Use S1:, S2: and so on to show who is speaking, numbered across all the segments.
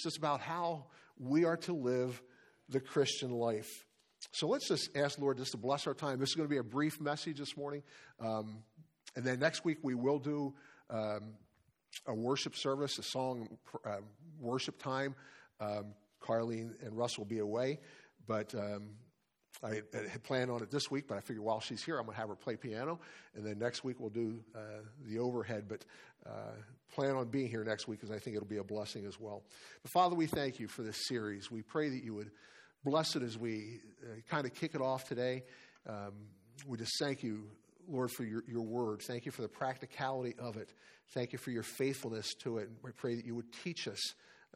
S1: just about how we are to live the Christian life. So let's just ask the Lord just to bless our time. This is going to be a brief message this morning. And then next week we will do a worship service, a song worship time. Carlene and Russ will be away, but I had planned on it this week, but I figured while she's here, I'm going to have her play piano, and then next week we'll do the overhead, but plan on being here next week because I think it'll be a blessing as well. But Father, we thank you for this series. We pray that you would bless it as we kind of kick it off today. We just thank you, Lord, for your word. Thank you for the practicality of it. Thank you for your faithfulness to it. And we pray that you would teach us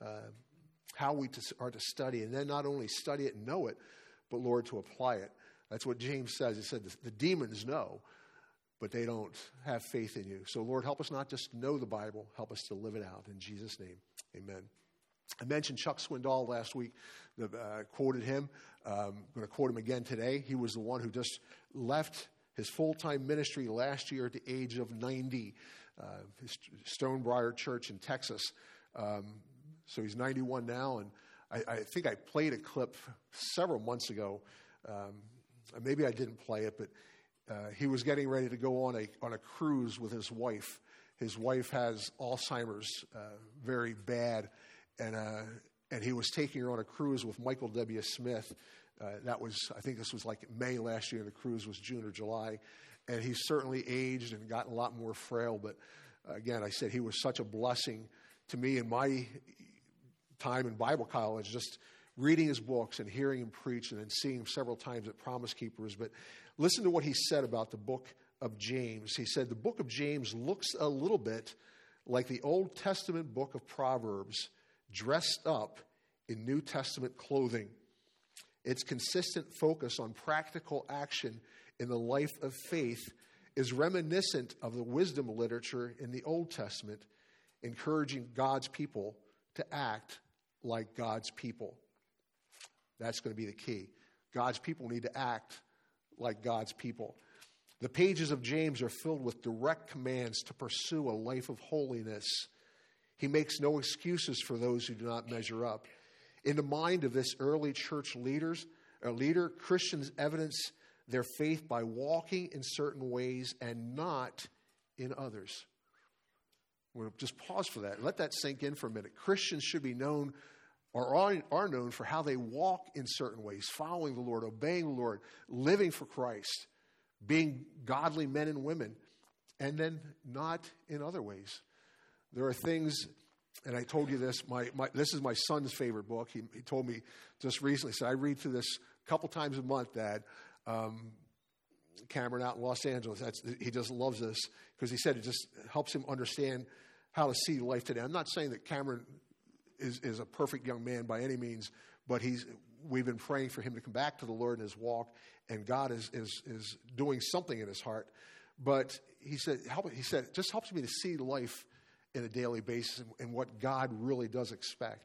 S1: how we are to study, and then not only study it and know it, but, Lord, to apply it. That's what James says. He said the demons know, but they don't have faith in you. So, Lord, help us not just know the Bible. Help us to live it out. In Jesus' name, amen. I mentioned Chuck Swindoll last week, quoted him. I'm going to quote him again today. He was the one who just left his full-time ministry last year at the age of 90, his Stonebriar Church in Texas. So he's 91 now, and I think I played a clip several months ago. Maybe I didn't play it, but he was getting ready to go on a cruise with his wife. His wife has Alzheimer's, very bad, and he was taking her on a cruise with Michael W. Smith. I think this was like May last year, and the cruise was June or July. And he's certainly aged and gotten a lot more frail. But again, I said he was such a blessing to me in my time in Bible college, just reading his books and hearing him preach and then seeing him several times at Promise Keepers. But listen to what he said about the book of James. He said, the book of James looks a little bit like the Old Testament book of Proverbs dressed up in New Testament clothing. Its consistent focus on practical action in the life of faith is reminiscent of the wisdom literature in the Old Testament, encouraging God's people to act like God's people. That's going to be the key. God's people need to act like God's people. The pages of James are filled with direct commands to pursue a life of holiness. He makes no excuses for those who do not measure up. In the mind of this early church leader, Christians evidence their faith by walking in certain ways and not in others. We're going to just pause for that. Let that sink in for a minute. Christians should be known or are known for how they walk in certain ways, following the Lord, obeying the Lord, living for Christ, being godly men and women, and then not in other ways. There are things, and I told you this, this is my son's favorite book. He told me just recently, said, I read through this a couple times a month, Dad. Cameron out in Los Angeles, he just loves this because he said it just helps him understand how to see life today. I'm not saying that Cameron is a perfect young man by any means, but we've been praying for him to come back to the Lord in his walk, and God is doing something in his heart. But he said it just helps me to see life in a daily basis and what God really does expect.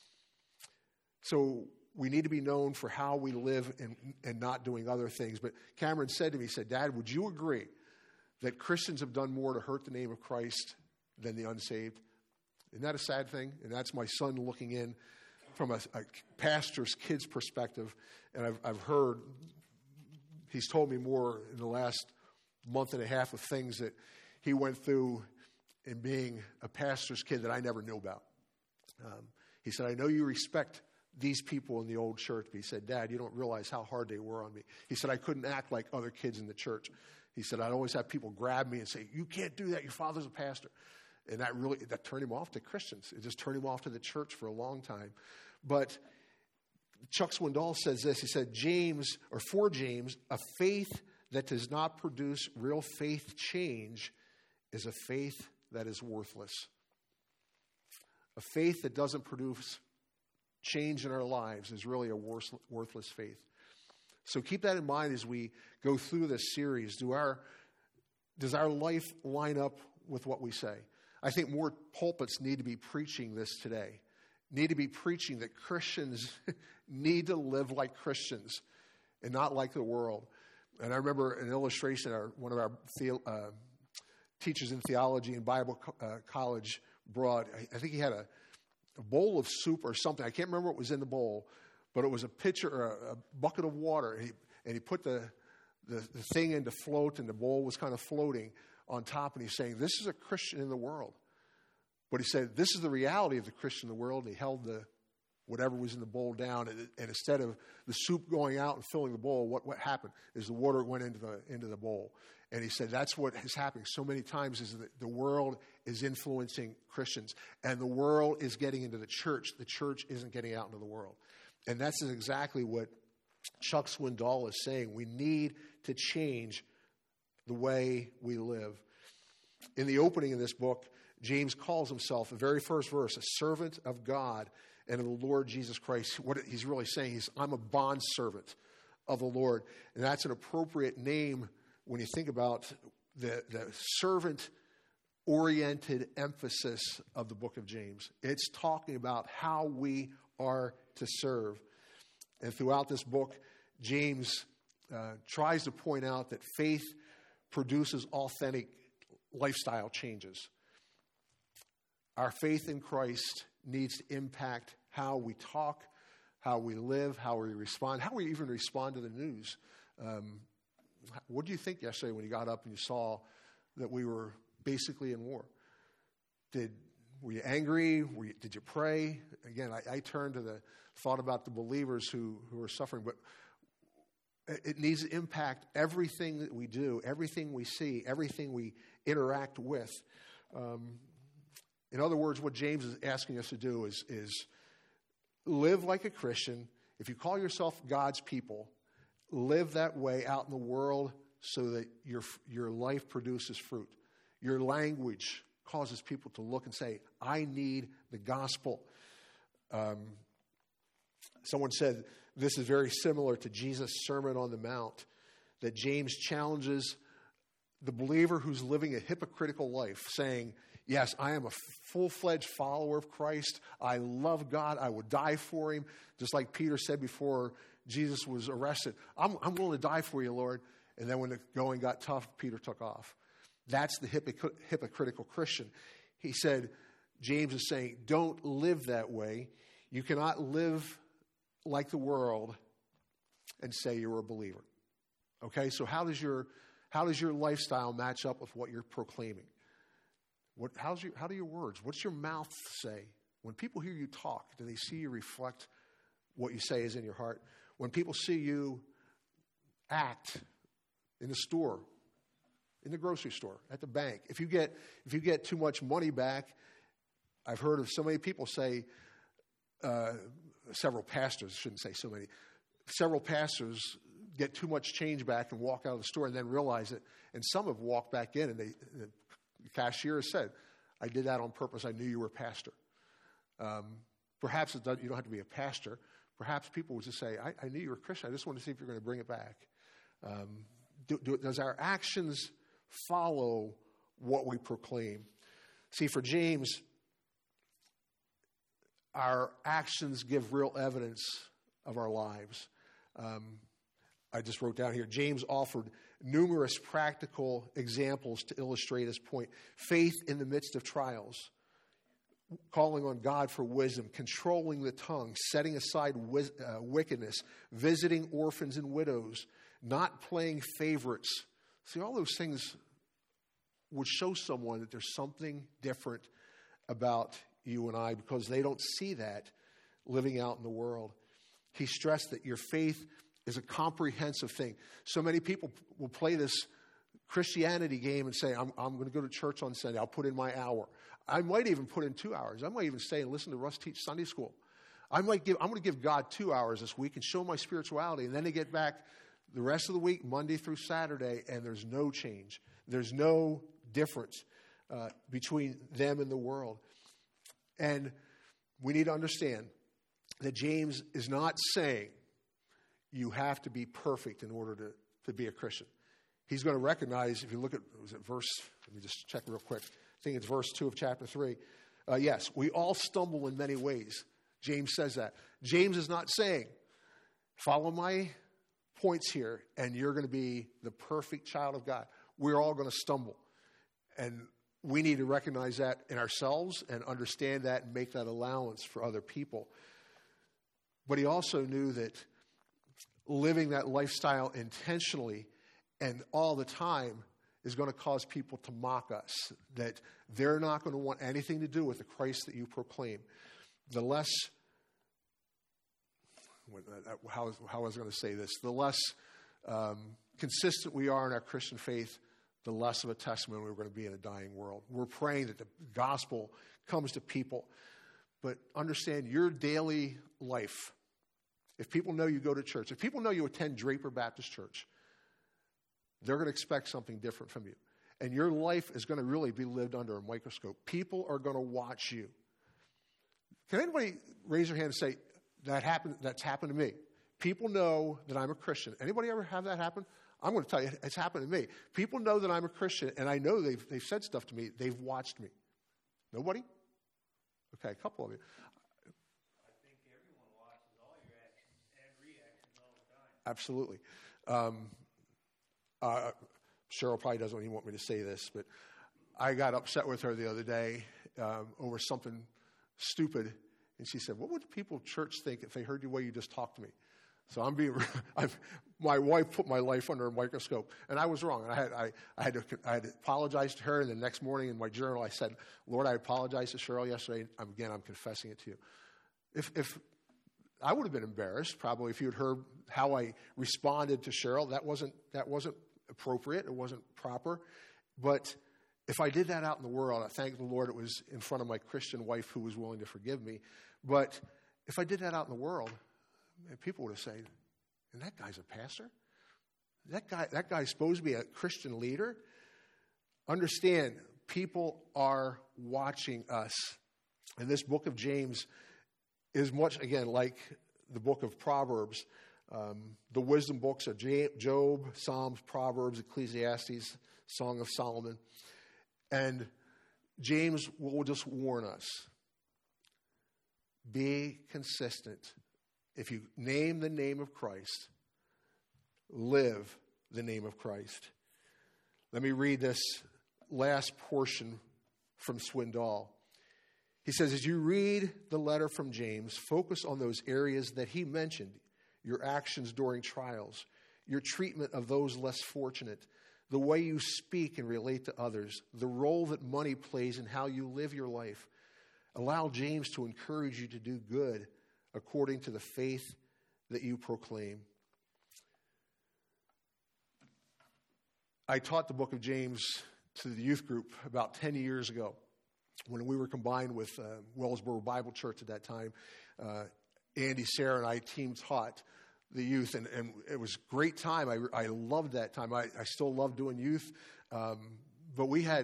S1: So we need to be known for how we live and not doing other things. But Cameron said to me, he said, Dad, would you agree that Christians have done more to hurt the name of Christ than the unsaved? Isn't that a sad thing? And that's my son looking in from a pastor's kid's perspective. And I've heard, he's told me more in the last month and a half of things that he went through in being a pastor's kid that I never knew about. He said, I know you respect these people in the old church. But he said, Dad, you don't realize how hard they were on me. He said, I couldn't act like other kids in the church. He said, I'd always have people grab me and say, you can't do that. Your father's a pastor. And that turned him off to Christians. It just turned him off to the church for a long time. But Chuck Swindoll says this. He said, for James, a faith that does not produce real faith change is a faith that is worthless. A faith that doesn't produce change in our lives is really a worthless faith. So keep that in mind as we go through this series. Does our life line up with what we say? I think more pulpits need to be preaching this today. Need to be preaching that Christians need to live like Christians and not like the world. And I remember an illustration one of our teachers in theology and Bible college brought. I think he had bowl of soup or something. I can't remember what was in the bowl, but it was a pitcher or a bucket of water. And he put the thing in to float, and the bowl was kind of floating on top. And he's saying, this is a Christian in the world. But he said, this is the reality of the Christian in the world. And he held whatever was in the bowl down, and instead of the soup going out and filling the bowl, what happened is the water went into the bowl. And he said that's what is happening so many times, is that the world is influencing Christians, and the world is getting into the church. The church isn't getting out into the world. And that's exactly what Chuck Swindoll is saying. We need to change the way we live. In the opening of this book, James calls himself, the very first verse, a servant of God and of the Lord Jesus Christ. What he's really saying is, I'm a bondservant of the Lord. And that's an appropriate name when you think about the servant-oriented emphasis of the book of James. It's talking about how we are to serve. And throughout this book, James tries to point out that faith produces authentic lifestyle changes. Our faith in Christ needs to impact how we talk, how we live, how we respond, how we even respond to the news. What do you think yesterday when you got up and you saw that we were basically in war? Were you angry? Did you pray? Again, I turned to the thought about the believers who are suffering, but it needs to impact everything that we do, everything we see, everything we interact with. In other words, what James is asking us to do is live like a Christian. If you call yourself God's people, live that way out in the world so that your life produces fruit. Your language causes people to look and say, I need the gospel. Someone said this is very similar to Jesus' Sermon on the Mount, that James challenges the believer who's living a hypocritical life, saying, yes, I am a full-fledged follower of Christ. I love God. I would die for him. Just like Peter said before Jesus was arrested, I'm willing to die for you, Lord. And then when the going got tough, Peter took off. That's the hypocritical Christian. He said, James is saying, don't live that way. You cannot live like the world and say you're a believer. Okay, so how does your lifestyle match up with what you're proclaiming? How do your words, what's your mouth say? When people hear you talk, do they see you reflect what you say is in your heart? When people see you act in the store, in the grocery store, at the bank, if you get too much money back, I've heard of so many people say, several pastors, shouldn't say so many, several pastors get too much change back and walk out of the store and then realize it. And some have walked back in and the cashier has said, I did that on purpose. I knew you were a pastor. Perhaps you don't have to be a pastor. Perhaps people would just say, I knew you were a Christian. I just wanted to see if you're going to bring it back. Does our actions follow what we proclaim? See, for James, our actions give real evidence of our lives. I just wrote down here, James offered numerous practical examples to illustrate his point. Faith in the midst of trials, calling on God for wisdom, controlling the tongue, setting aside wickedness, visiting orphans and widows, not playing favorites. See, all those things would show someone that there's something different about you and I because they don't see that living out in the world. He stressed that your faith is a comprehensive thing. So many people will play this Christianity game and say, I'm going to go to church on Sunday. I'll put in my hour. I might even put in 2 hours. I might even stay and listen to Russ teach Sunday school. I'm going to give God 2 hours this week and show my spirituality. And then they get back the rest of the week, Monday through Saturday, and there's no change. There's no difference between them and the world. And we need to understand that James is not saying you have to be perfect in order to be a Christian. He's going to recognize, if you look at, was it verse, let me just check real quick. I think it's verse 2 of chapter 3. Yes, we all stumble in many ways. James says that. James is not saying, follow my points here, and you're going to be the perfect child of God. We're all going to stumble. And we need to recognize that in ourselves and understand that and make that allowance for other people. But he also knew that living that lifestyle intentionally and all the time is going to cause people to mock us, that they're not going to want anything to do with the Christ that you proclaim. The less, how was I going to say this? The less consistent we are in our Christian faith, the less of a testimony we're going to be in a dying world. We're praying that the gospel comes to people. But understand your daily life. If people know you go to church, if people know you attend Draper Baptist Church, they're going to expect something different from you. And your life is going to really be lived under a microscope. People are going to watch you. Can anybody raise their hand and say, that's happened to me? People know that I'm a Christian. Anybody ever have that happen? I'm going to tell you, it's happened to me. People know that I'm a Christian, and I know they've said stuff to me. They've watched me. Nobody? Okay, a couple of you.
S2: I think everyone watches all your actions and reactions all the time.
S1: Absolutely. Cheryl probably doesn't even want me to say this, but I got upset with her the other day over something stupid, and she said, "What would people at church think if they heard the way you just talked to me?" So my wife put my life under a microscope, and I was wrong. I had to apologize to her, and the next morning in my journal I said, "Lord, I apologized to Cheryl yesterday. I'm confessing it to you." If I would have been embarrassed probably if you had heard how I responded to Cheryl. That wasn't appropriate. It wasn't proper. But if I did that out in the world, I thank the Lord it was in front of my Christian wife who was willing to forgive me. But if I did that out in the world, people would have said, "And that guy's a pastor? That guy's supposed to be a Christian leader?" Understand, people are watching us. And this book of James is much, again, like the book of Proverbs. The wisdom books are Job, Psalms, Proverbs, Ecclesiastes, Song of Solomon. And James will just warn us. Be consistent. If you name the name of Christ, live the name of Christ. Let me read this last portion from Swindoll. He says, as you read the letter from James, focus on those areas that he mentioned, your actions during trials, your treatment of those less fortunate, the way you speak and relate to others, the role that money plays in how you live your life. Allow James to encourage you to do good according to the faith that you proclaim. I taught the book of James to the youth group about 10 years ago when we were combined with Wellsboro Bible Church at that time. Andy, Sarah, and I team taught the youth, and it was a great time. I loved that time. I still love doing youth. But we had,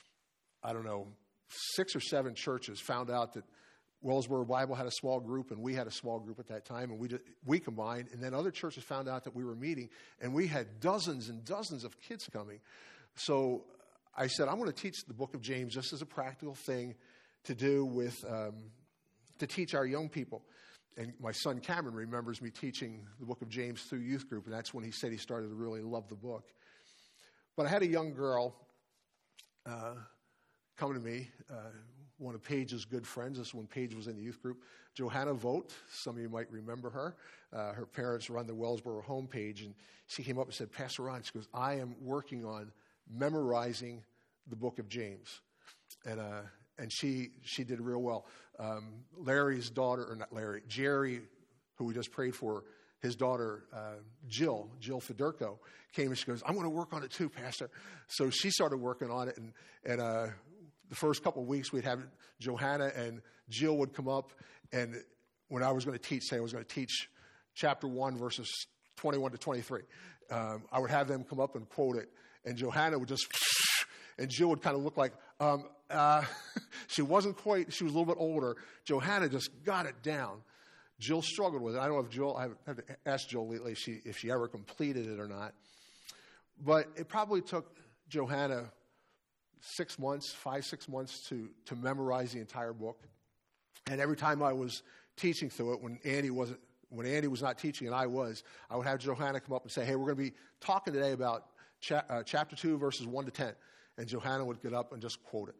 S1: 6 or 7 churches found out that Wellsboro Bible had a small group, and we had a small group at that time, and we combined. And then other churches found out that we were meeting, and we had dozens and dozens of kids coming. So I said, I'm going to teach the book of James just as a practical thing to do with, to teach our young people. And my son Cameron remembers me teaching the book of James through youth group, and that's when he said he started to really love the book. But I had a young girl come to me, one of Paige's good friends. This is when Paige was in the youth group, Johanna Vogt. Some of you might remember her. Her parents run the Wellsboro homepage, and she came up and said, Pastor Ron, she goes, I am working on memorizing the book of James. And she did real well. Larry's daughter, or not Larry, Jerry, who we just prayed for, his daughter, Jill Federico, came and she goes, I'm going to work on it too, Pastor. So she started working on it, and the first couple of weeks we'd have Johanna and Jill would come up, and when I was going to teach, say I was going to teach chapter 1, verses 21 to 23, I would have them come up and quote it, and Johanna would just, and Jill would kind of look like, she wasn't quite, she was a little bit older. Johanna just got it down. Jill struggled with it. I don't know if Jill, I have to ask Jill lately if she ever completed it or not. But it probably took Johanna 6 months to memorize the entire book. And every time I was teaching through it, when Andy was not teaching and I would have Johanna come up and say, hey, we're going to be talking today about chapter 2, verses 1 to 10. and Johanna would get up and just quote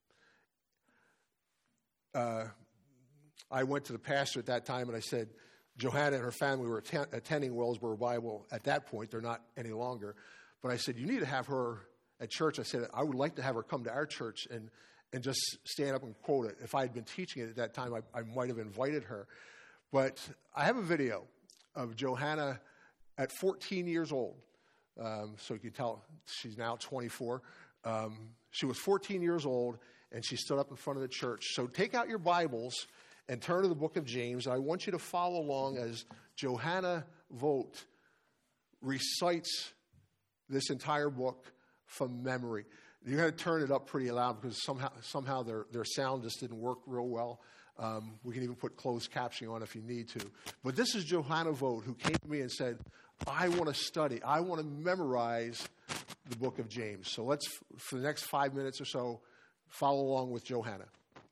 S1: it. I went to the pastor at that time and I said, Johanna and her family were attending Wellsboro Bible at that point. They're not any longer. But I said, you need to have her at church. I said, I would like to have her come to our church and just stand up and quote it. If I had been teaching it at that time, I might have invited her. But I have a video of Johanna at 14 years old. So you can tell she's now 24. She was 14 years old, and she stood up in front of the church. So take out your Bibles and turn to the book of James. And I want you to follow along as Johanna Vogt recites this entire book from memory. You got to turn it up pretty loud because somehow their sound just didn't work real well. We can even put closed captioning on if you need to. But this is Johanna Vogt, who came to me and said, I want to study. I want to memorize the book of James. So let's, for the next 5 minutes or so, follow along with Johanna.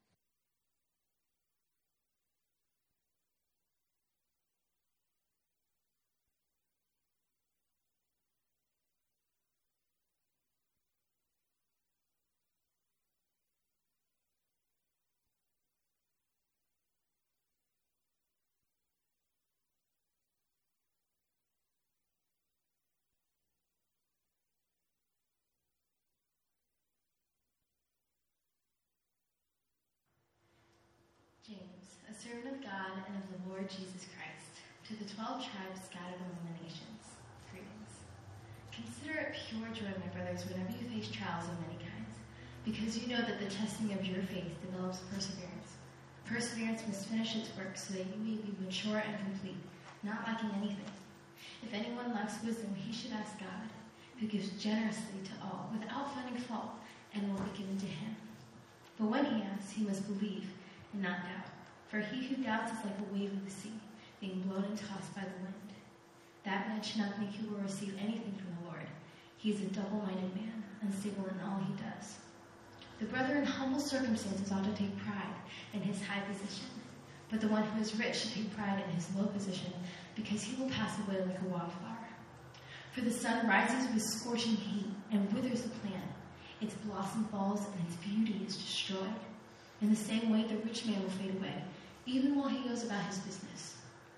S3: James, a servant of God and of the Lord Jesus Christ, to the 12 tribes scattered among the nations, greetings. Consider it pure joy, my brothers, whenever you face trials of many kinds, because you know that the testing of your faith develops perseverance. Perseverance must finish its work so that you may be mature and complete, not lacking anything. If anyone lacks wisdom, he should ask God, who gives generously to all, without finding fault, and will be given to him. But when he asks, he must believe and not doubt. For he who doubts is like a wave of the sea, being blown and tossed by the wind. That man should not think he will receive anything from the Lord. He is a double-minded man, unstable in all he does. The brother in humble circumstances ought to take pride in his high position, but the one who is rich should take pride in his low position, because he will pass away like a wildflower. For the sun rises with scorching heat and withers the plant. Its blossom falls and its beauty is destroyed. In the same way, the rich man will fade away, even while he goes about his business.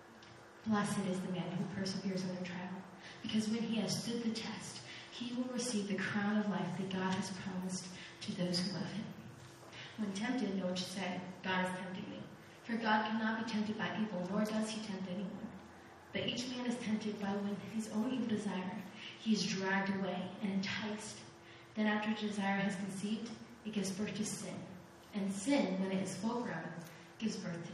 S3: Blessed is the man who perseveres under trial, because when he has stood the test, he will receive the crown of life that God has promised to those who love him. When tempted, no one should say, God is tempting me. For God cannot be tempted by evil, nor does he tempt anyone. But each man is tempted by when his own evil desire, he is dragged away and enticed. Then after desire has conceived, it gives birth to sin. And sin, when it is full grown, gives birth to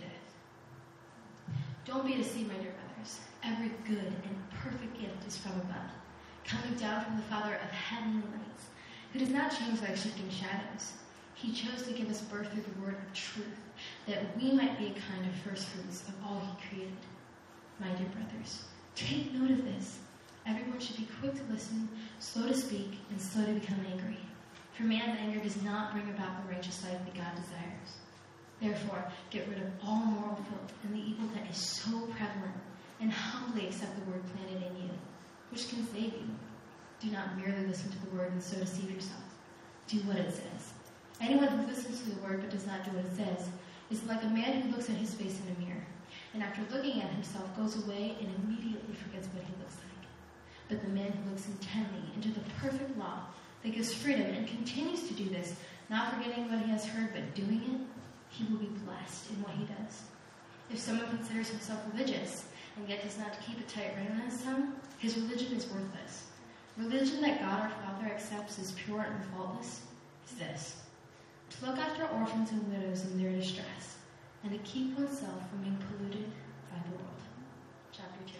S3: death. Don't be deceived, my dear brothers. Every good and perfect gift is from above, coming down from the Father of heavenly lights, who does not change like shifting shadows. He chose to give us birth through the word of truth, that we might be a kind of first fruits of all he created. My dear brothers, take note of this. Everyone should be quick to listen, slow to speak, and slow to become angry. For man's anger does not bring about the righteous life that God desires. Therefore, get rid of all moral filth and the evil that is so prevalent, and humbly accept the word planted in you, which can save you. Do not merely listen to the word and so deceive yourself. Do what it says. Anyone who listens to the word but does not do what it says is like a man who looks at his face in a mirror, and after looking at himself goes away and immediately forgets what he looks like. But the man who looks intently into the perfect law that gives freedom and continues to do this, not forgetting what he has heard but doing it, he will be blessed in what he does. If someone considers himself religious and yet does not keep a tight rein on his tongue, his religion is worthless. Religion that God our Father accepts as pure and faultless is this: to look after orphans and widows in their distress, and to keep oneself from being polluted by the world. Chapter 2.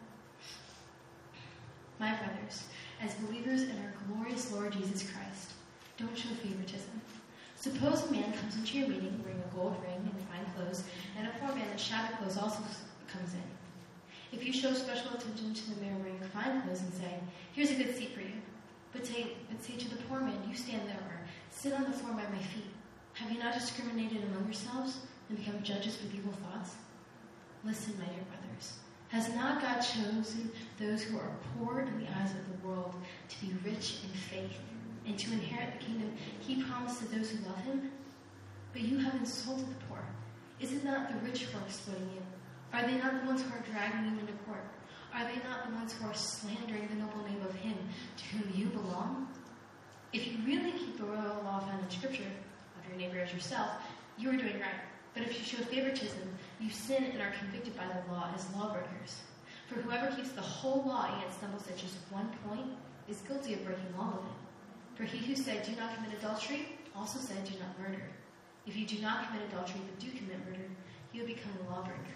S3: My brothers, as believers in our glorious Lord Jesus Christ, don't show favoritism. Suppose a man comes into your meeting wearing a gold ring and fine clothes, and a poor man in shabby clothes also comes in. If you show special attention to the man wearing fine clothes and say, "Here's a good seat for you," but say to the poor man, "You stand there," or "Sit on the floor by my feet," have you not discriminated among yourselves and become judges with evil thoughts? Listen, my dear brothers. Has not God chosen those who are poor in the eyes of the world to be rich in faith and to inherit the kingdom he promised to those who love him? But you have insulted the poor. Is it not the rich who are exploiting you? Are they not the ones who are dragging you into court? Are they not the ones who are slandering the noble name of him to whom you belong? If you really keep the royal law found in Scripture, love your neighbor as yourself, you are doing right. But if you show favoritism, you sin and are convicted by the law as lawbreakers. For whoever keeps the whole law and yet stumbles at just one point is guilty of breaking all of it. For he who said, do not commit adultery, also said, do not murder. If you do not commit adultery but do commit murder, you have become a lawbreaker.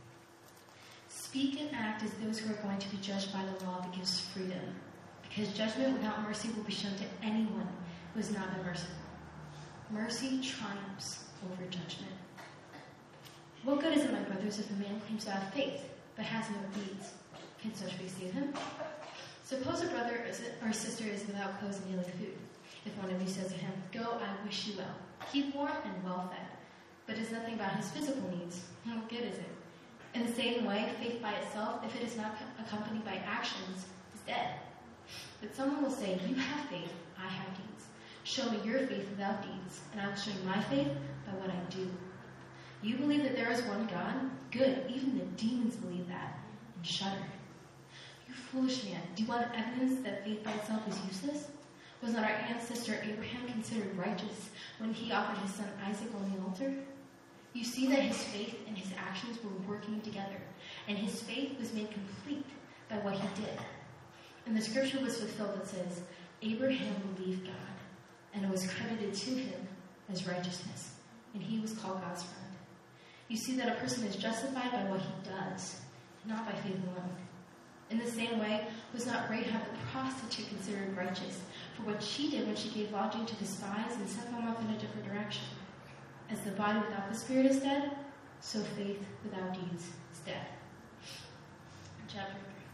S3: Speak and act as those who are going to be judged by the law that gives freedom, because judgment without mercy will be shown to anyone who has not been merciful. Mercy triumphs over judgment. What good is it, my brothers, if a man claims to have faith, but has no deeds? Can such faith save him? Suppose a brother or sister is without clothes and daily food. If one of you says to him, go, I wish you well, keep warm and well fed, but does nothing about his physical needs, what good is it? In the same way, faith by itself, if it is not accompanied by actions, is dead. But someone will say, you have faith, I have deeds. Show me your faith without deeds, and I will show you my faith by what I do. You believe that there is one God? Good, even the demons believe that, and shudder. You foolish man, do you want evidence that faith by itself is useless? Was not our ancestor Abraham considered righteous when he offered his son Isaac on the altar? You see that his faith and his actions were working together, and his faith was made complete by what he did. And the scripture was fulfilled that says, Abraham believed God, and it was credited to him as righteousness, and he was called God's friend. You see that a person is justified by what he does, not by faith alone. In the same way, was not Rahab the prostitute considered righteous for what she did when she gave lodging to the spies and sent them off in a different direction? As the body without the spirit is dead, so faith without deeds is dead. Chapter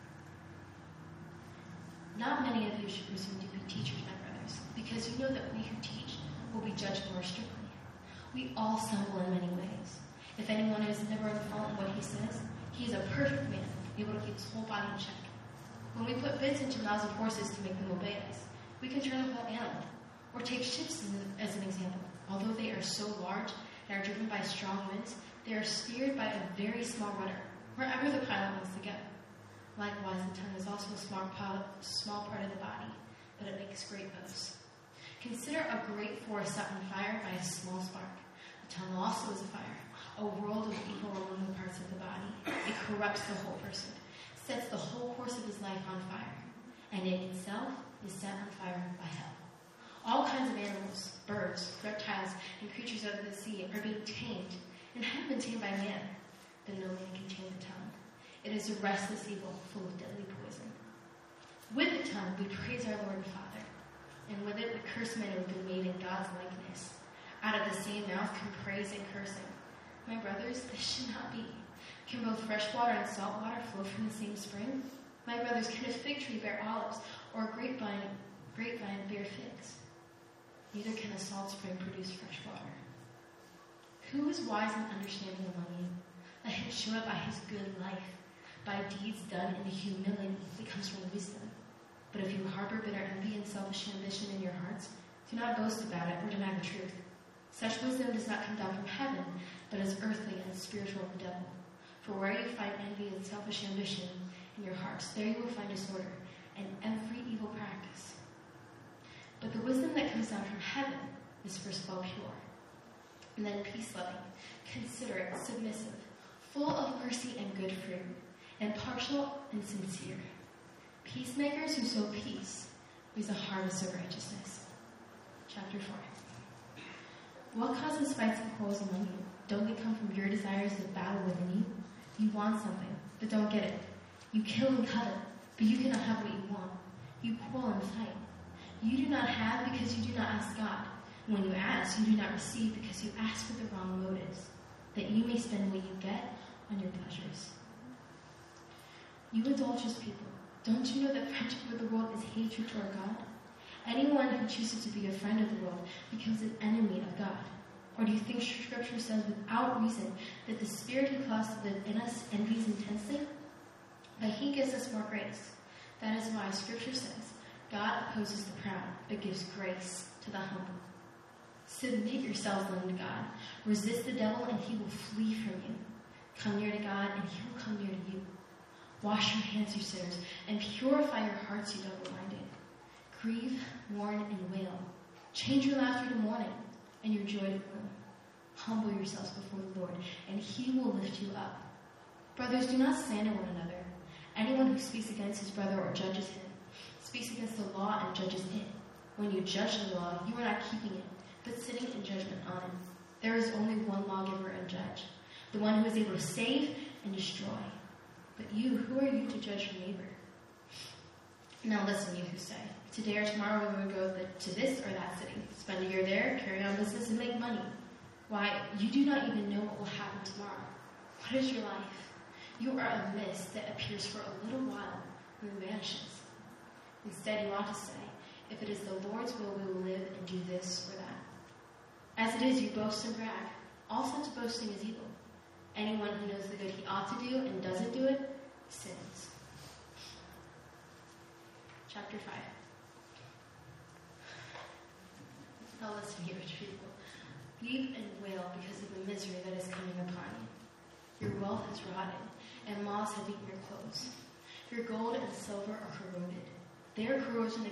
S3: 3. Not many of you should presume to be teachers, my brothers, because you know that we who teach will be judged more strictly. We all stumble in many ways. If anyone is never in fault in what he says, he is a perfect man, able to keep his whole body in check. When we put bits into mouths of horses to make them obey us, we can turn a whole animal. Or take ships as an example. Although they are so large and are driven by strong winds, they are steered by a very small rudder, wherever the pilot wants to go. Likewise, the tongue is also a small part of the body, but it makes great boasts. Consider a great forest set on fire by a small spark. The tongue also is a fire, a world of evil among the parts of the body. It corrupts the whole person, sets the whole course of his life on fire, and it itself is set on fire by hell. All kinds of animals, birds, reptiles, and creatures of the sea are being tamed and have been tamed by man, but no man can tame the tongue. It is a restless evil full of deadly poison. With the tongue we praise our Lord and Father, and with it we curse men who have been made in God's likeness. Out of the same mouth come praise and cursing. My brothers, this should not be. Can both fresh water and salt water flow from the same spring? My brothers, can a fig tree bear olives, or a grapevine bear figs? Neither can a salt spring produce fresh water. Who is wise and understanding among you? Let him show it by his good life, by deeds done in the humility that comes from wisdom. But if you harbor bitter envy and selfish ambition in your hearts, do not boast about it or deny the truth. Such wisdom does not come down from heaven, but is earthly and spiritual of the devil. For where you find envy and selfish ambition in your hearts, there you will find disorder and every evil practice. But the wisdom that comes down from heaven is first of all pure, and then peace-loving, considerate, submissive, full of mercy and good fruit, impartial and sincere. Peacemakers who sow peace raise a harvest of righteousness. Chapter 4. What causes fights and quarrels among you? Don't they come from your desires of battle within you? You want something, but don't get it. You kill and covet, but you cannot have what you want. You quarrel and fight. You do not have because you do not ask God. And when you ask, you do not receive because you ask for the wrong motives, that you may spend what you get on your pleasures. You adulterous people, don't you know that friendship with the world is hatred toward God? Anyone who chooses to be a friend of the world becomes an enemy of God. Or do you think Scripture says without reason that the Spirit who caused to live in us envies intensely? But He gives us more grace. That is why Scripture says, God opposes the proud, but gives grace to the humble. Submit yourselves then to God. Resist the devil, and he will flee from you. Come near to God, and he will come near to you. Wash your hands, you sinners, and purify your hearts, you double-minded. Grieve, mourn, and wail. Change your laughter to mourning, and your joy to gloom. Humble yourselves before the Lord, and he will lift you up. Brothers, do not slander one another. Anyone who speaks against his brother or judges him speaks against the law and judges it. When you judge the law, you are not keeping it, but sitting in judgment on it. There is only one lawgiver and judge, the one who is able to save and destroy. But you, who are you to judge your neighbor? Now listen, you who say, today or tomorrow we will go to this or that city, spend a year there, carry on business, and make money. Why, you do not even know what will happen tomorrow. What is your life? You are a mist that appears for a little while and then vanishes. Instead, you ought to say, if it is the Lord's will, we will live and do this or that. As it is, you boast and brag. All such boasting is evil. Anyone who knows the good he ought to do and doesn't do it, sins. Chapter 5. Now listen, you rich people. Weep and wail because of the misery that is coming upon you. Your wealth is rotted, and moths have eaten your clothes. Your gold and silver are corroded. Their corrosion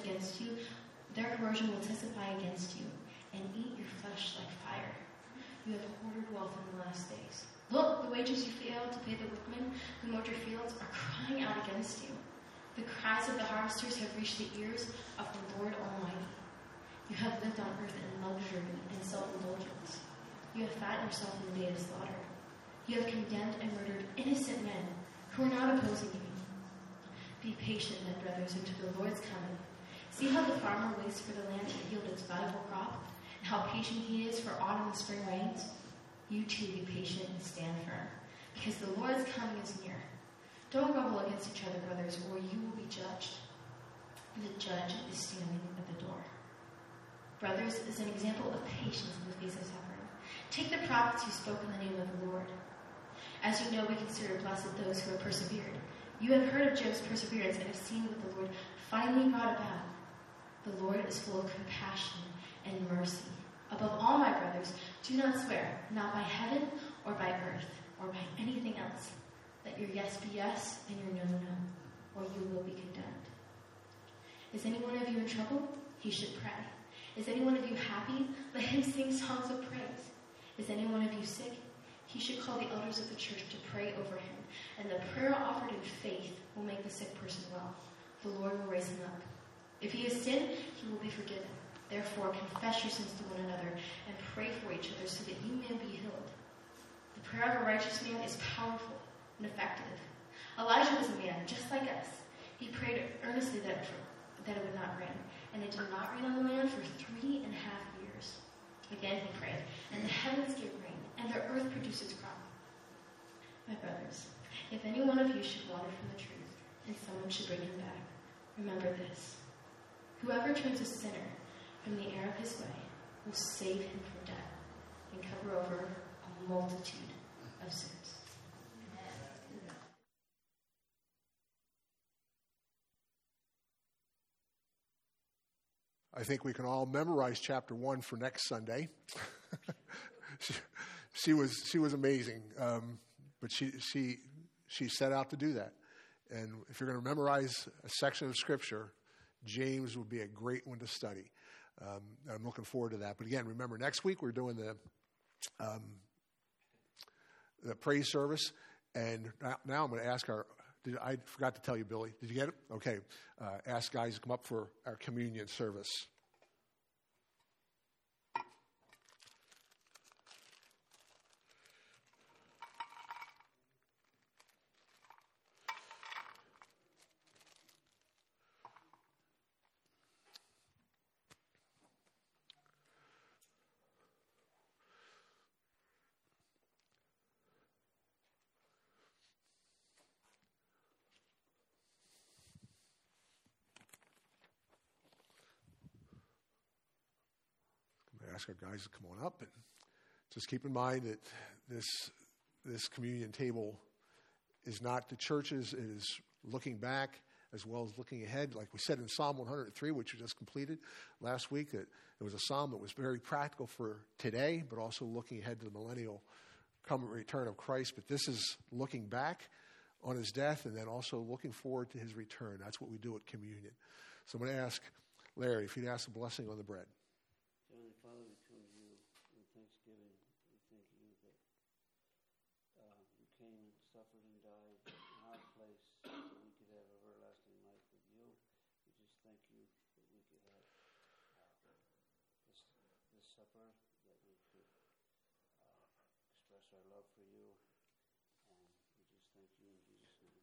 S3: will testify against you, and eat your flesh like fire. You have hoarded wealth in the last days. Look, the wages you failed to pay the workmen who mowed your fields are crying out against you. The cries of the harvesters have reached the ears of the Lord Almighty. You have lived on earth in luxury and self-indulgence. You have fattened yourself in the day of slaughter. You have condemned and murdered innocent men who are not opposing you. Be patient then, brothers, until the Lord's coming. See how the farmer waits for the land to yield its valuable crop, and how patient he is for autumn and spring rains. You too be patient and stand firm, because the Lord's coming is near. Don't grumble against each other, brothers, or you will be judged. And the judge is standing at the door. Brothers, is an example of patience in the face of suffering. Take the prophets who spoke in the name of the Lord. As you know, we consider blessed those who have persevered. You have heard of Job's perseverance and have seen what the Lord finally brought about. The Lord is full of compassion and mercy. Above all, my brothers, do not swear, not by heaven or by earth or by anything else. Let your yes be yes and your no, no, or you will be condemned. Is any one of you in trouble? He should pray. Is any one of you happy? Let him sing songs of praise. Is any one of you sick? He should call the elders of the church to pray over him, and the prayer offered in faith will make the sick person well. The Lord will raise him up. If he has sinned, he will be forgiven. Therefore, confess your sins to one another and pray for each other so that you may be healed. The prayer of a righteous man is powerful and effective. Elijah was a man just like us. He prayed earnestly that it would not rain, and it did not rain on the land for 3.5 years. Again he prayed, and the heavens gave rain, and the earth produced its crop. My brothers, if any one of you should wander from the truth, and someone should bring him back, remember this. Whoever turns a sinner from the error of his way will save him from death and cover over a multitude of sins.
S1: I think we can all memorize chapter 1 for next Sunday. She was amazing, but she set out to do that. And if you're going to memorize a section of Scripture, James would be a great one to study. I'm looking forward to that. But again, remember, next week we're doing the praise service. And now I'm going to ask I forgot to tell you, Billy. Did you get it? Okay. Ask guys to come up for our communion service. Ask our guys to come on up, and just keep in mind that this communion table is not the church's. It is looking back as well as looking ahead. Like we said in Psalm 103, which we just completed last week, that it was a psalm that was very practical for today, but also looking ahead to the millennial return of Christ. But this is looking back on his death and then also looking forward to his return. That's what we do at communion. So I'm going to ask Larry if he'd ask a blessing on the bread.
S4: Heavenly Father, we come to you in thanksgiving. We thank you that you came and suffered and died in our place so we could have everlasting life with you. We just thank you that we could have this supper, that we could express our love for you. And we just thank you in Jesus' name.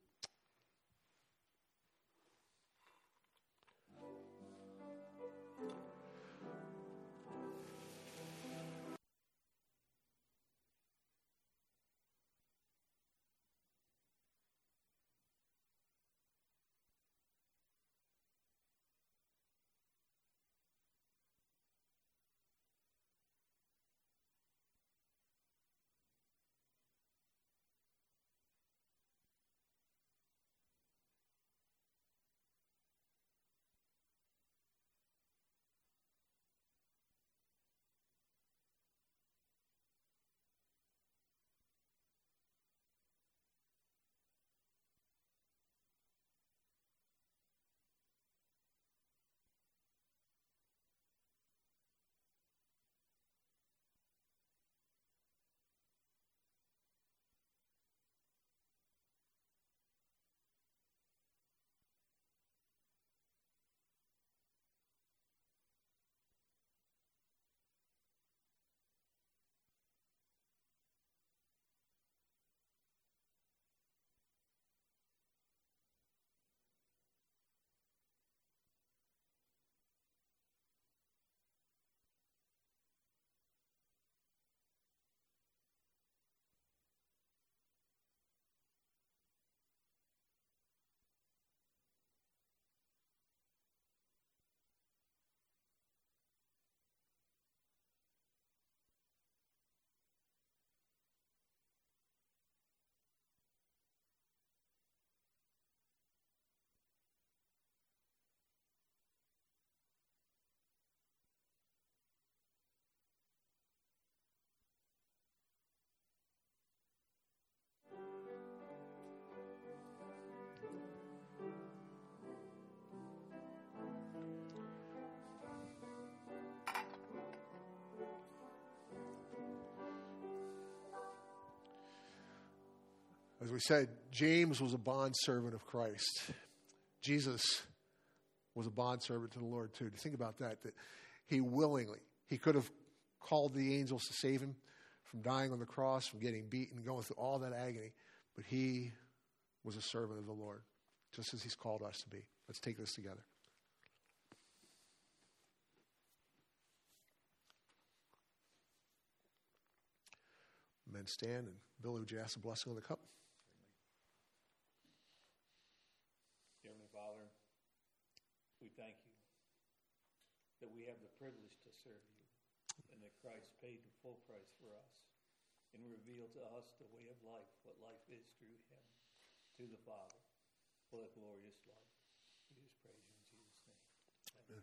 S1: As we said, James was a bondservant of Christ. Jesus was a bondservant to the Lord too. To think about that he could have called the angels to save him from dying on the cross, from getting beaten, going through all that agony. But he was a servant of the Lord, just as he's called us to be. Let's take this together. Men stand, and Bill, would you ask a blessing on the cup?
S2: Heavenly Father, we thank you that we have the privilege to serve you and that Christ paid the full price for us and revealed to us the way of life, what life is through him, to the Father. What a glorious life. We just praise you in Jesus' name. Amen.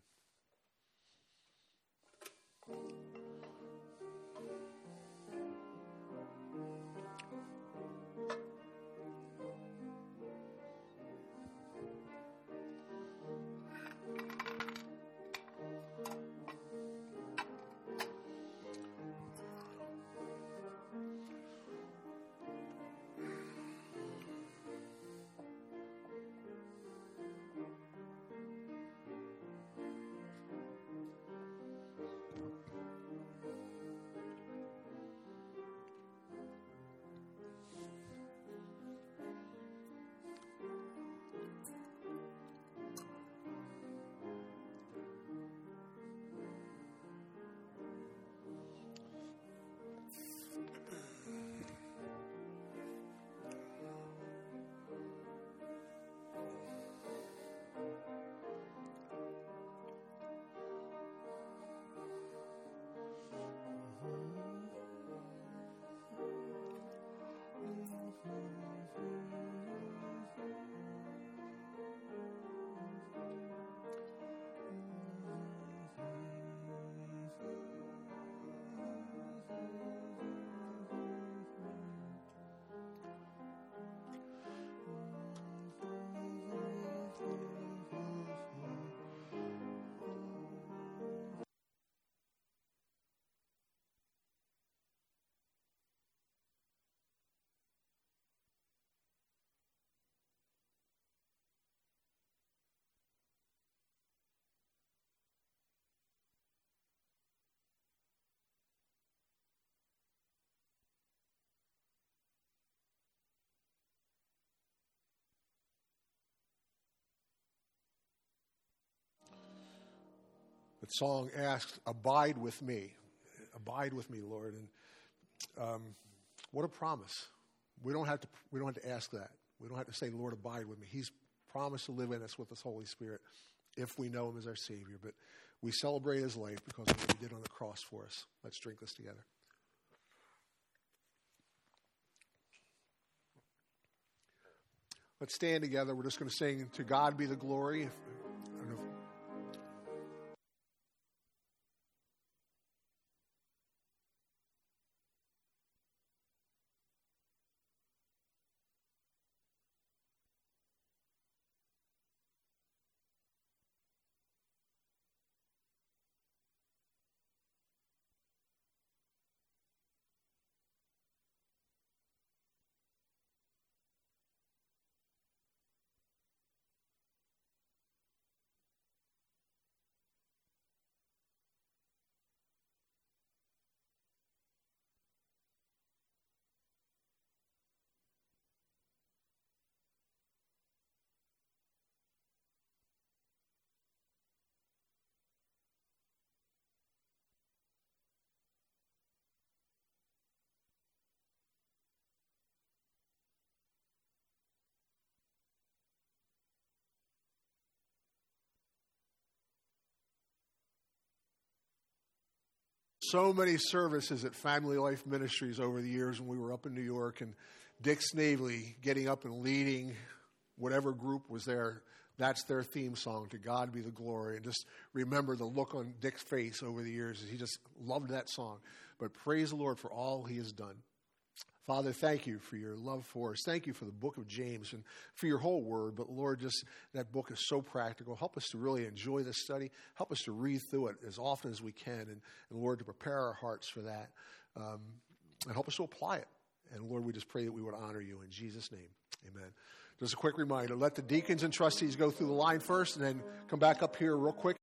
S1: The song asks, abide with me. Abide with me, Lord. And what a promise. We don't have to ask that. We don't have to say, Lord, abide with me. He's promised to live in us with His Holy Spirit if we know Him as our Savior. But we celebrate His life because of what He did on the cross for us. Let's drink this together. Let's stand together. We're just going to sing, To God Be the Glory. So many services at Family Life Ministries over the years when we were up in New York, and Dick Snavely getting up and leading whatever group was there. That's their theme song, To God Be the Glory. And just remember the look on Dick's face over the years. He just loved that song. But praise the Lord for all He has done. Father, thank you for your love for us. Thank you for the book of James and for your whole word. But Lord, just that book is so practical. Help us to really enjoy this study. Help us to read through it as often as we can. And Lord, to prepare our hearts for that. And help us to apply it. And Lord, we just pray that we would honor you in Jesus' name. Amen. Just a quick reminder, let the deacons and trustees go through the line first and then come back up here real quick.